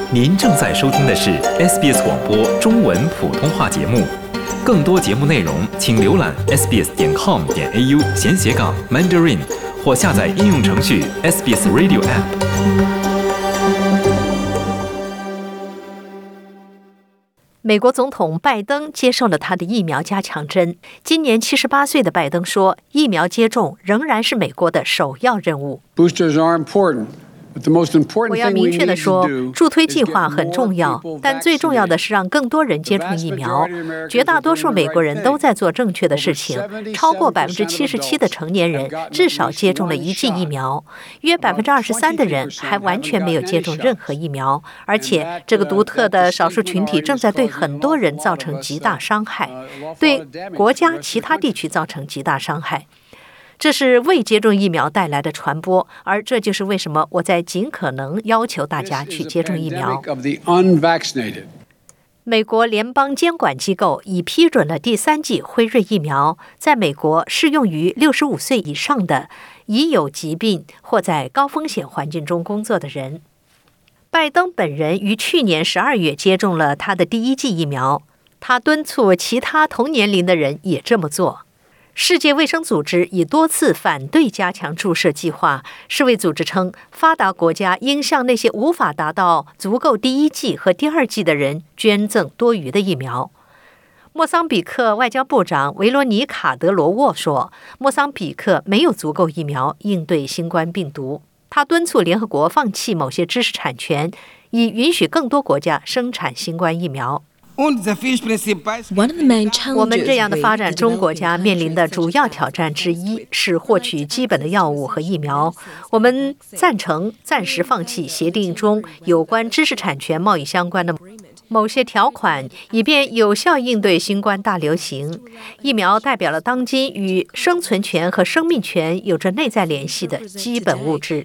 您正在收听的是 SBS 广播中文普通话节目。更多节目内容，请浏览 sbs.com.au/Mandarin 或下载应用程序 SBS Radio App。 美国总统拜登接受了他的疫苗加强针。今年78岁的拜登说，疫苗接种仍然是美国的首要任务。 Boosters are important. 我要明确地说，助推计划很重要，但最重要的是让更多人接种疫苗。绝大多数美国人都在做正确的事情，超过77%的成年人至少接种了1剂疫苗，约23%的人还完全没有接种任何疫苗，而且这个独特的少数群体正在对很多人造成极大伤害，对国家其他地区造成极大伤害。这是未接种疫苗带来的传播，而这就是为什么我在尽可能要求大家去接种疫苗。美国联邦监管机构已批准了第3剂辉瑞疫苗，在美国适用于65岁以上的已有疾病或在高风险环境中工作的人。拜登本人于去年12月接种了他的第1剂疫苗，他敦促其他同年龄的人也这么做。世界卫生组织已多次反对加强注射计划。世卫组织称，发达国家应向那些无法达到足够第1剂和第2剂的人捐赠多余的疫苗。莫桑比克外交部长维罗妮卡·德罗沃说，莫桑比克没有足够疫苗应对新冠病毒。他敦促联合国放弃某些知识产权，以允许更多国家生产新冠疫苗。我们这样的发展中国家面临的主要挑战之一是获取基本的药物和疫苗。我们赞成暂时放弃协定中有关知识产权贸易相关的某些条款，以便有效应对新冠大流行。疫苗代表了当今与生存权和生命权有着内在联系的基本物质。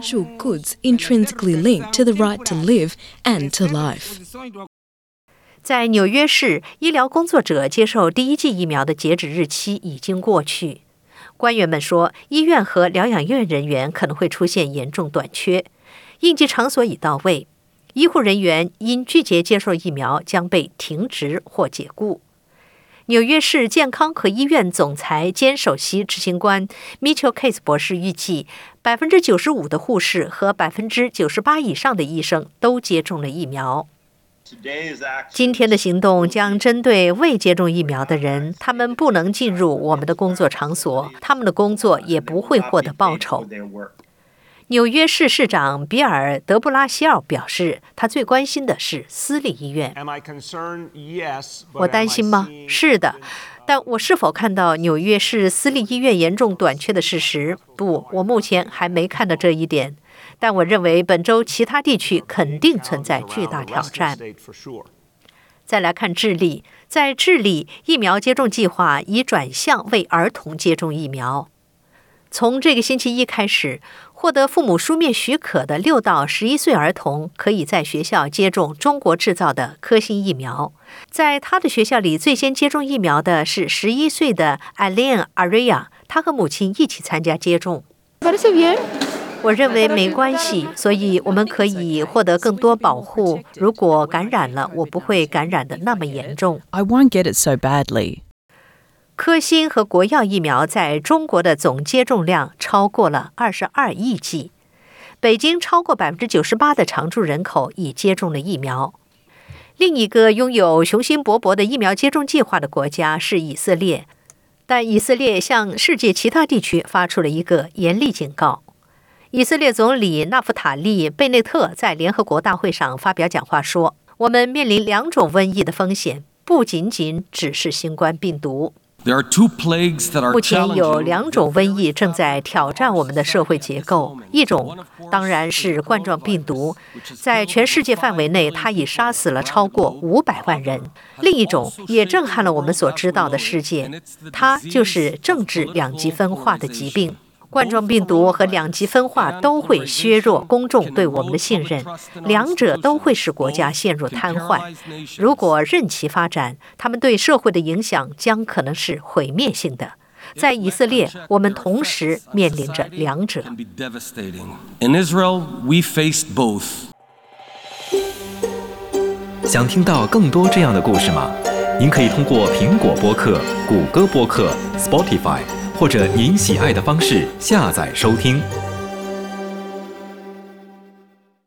在纽约市，医疗工作者接受第1剂疫苗的截止日期已经过去。官员们说，医院和疗养院人员可能会出现严重短缺，应急场所已到位，医护人员因拒绝接受疫苗将被停职或解雇。纽约市健康和医院总裁兼首席执行官 Mitchell Case 博士预计，95%的护士和98%以上的医生都接种了疫苗。今天的行动将针对未接种疫苗的人，他们不能进入我们的工作场所，他们的工作也不会获得报酬。纽约市市长比尔·德布拉西奥表示，他最关心的是私立医院。我担心吗？是的。但我是否看到纽约市私立医院严重短缺的事实？不，我目前还没看到这一点。但我认为本州其他地区肯定存在巨大挑战。再来看智利，在智利，疫苗接种计划已转向为儿童接种疫苗。从这个星期一开始，获得父母书面许可的6到11岁儿童可以在学校接种中国制造的科兴疫苗。在他的学校里，最先接种疫苗的是11岁的 Aileen Aria， 他和母亲一起参加接种。我认为没关系，所以我们可以获得更多保护。如果感染了，我不会感染的那么严重。 I won't get it so badly. 科兴和国药疫苗在中国的总接种量超过了22亿剂。北京超过98%的常住人口已接种了疫苗。另一个拥有雄心勃勃的疫苗接种计划的国家是以色列，但以色列向世界其他地区发出了一个严厉警告。以色列总理纳夫塔利·贝内特在联合国大会上发表讲话说，我们面临2种瘟疫的风险，不仅仅只是新冠病毒。目前有2种瘟疫正在挑战我们的社会结构，一种当然是冠状病毒，在全世界范围内，它已杀死了超过500万人。另一种也震撼了我们所知道的世界，它就是政治2极分化的疾病。冠状病毒和2极分化都会削弱公众对我们的信任，两者都会使国家陷入瘫痪。如果任其发展，他们对社会的影响将可能是毁灭性的。在以色列，我们同时面临着两者。 In Israel, we faced both. 想听到更多这样的故事吗？您可以通过苹果播客、谷歌播客、Spotify 或者您喜爱的方式下载收听。